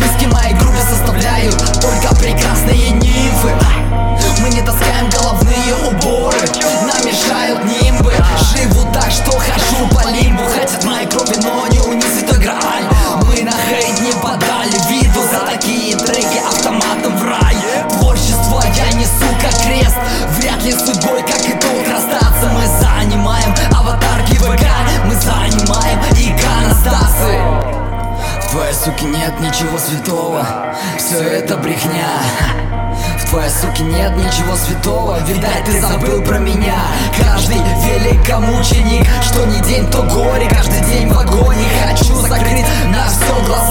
Списки моей группы составляют только прекрасные нимфы. Мы не таскаем головные уборы, нам мешают нимбы. Живу так, что хожу по лимбу. Хотят моей крови, но не унизит грааль. Мы на хейт не подали виду за такие треки автоматом в рай. Творчество я несу как крест, вряд ли судьбой как итог расстаться. Мы занимаем аватарки ВК, мы занимаем иконостасы. В твоей суке нет ничего святого, все это брехня. В твоей суке нет ничего святого, видать ты забыл про меня. Каждый великомученик, что не день, то горе. Каждый день в вагоне хочу закрыть на все глаза.